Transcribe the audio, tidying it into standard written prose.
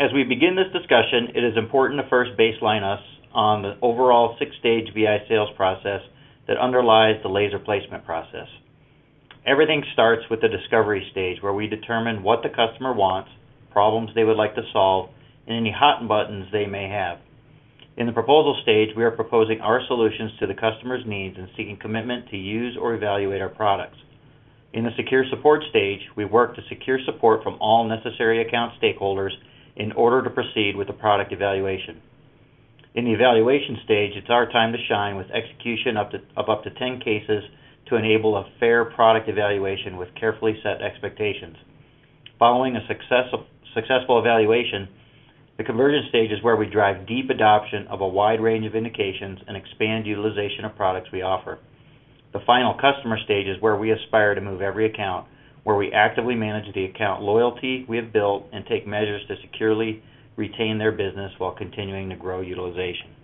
As we begin this discussion, it is important to first baseline us on the overall six-stage VI sales process that underlies the laser placement process. Everything starts with the discovery stage, where we determine what the customer wants, problems they would like to solve, and any hot buttons they may have. In the proposal stage, we are proposing our solutions to the customer's needs and seeking commitment to use or evaluate our products. In the secure support stage, we work to secure support from all necessary account stakeholders in order to proceed with the product evaluation. In the evaluation stage, it's our time to shine with execution of up to 10 cases to enable a fair product evaluation with carefully set expectations. Following a successful evaluation, the conversion stage is where we drive deep adoption of a wide range of indications and expand utilization of products we offer. The final customer stage is where we aspire to move every account, where we actively manage the account loyalty we have built and take measures to securely retain their business while continuing to grow utilization.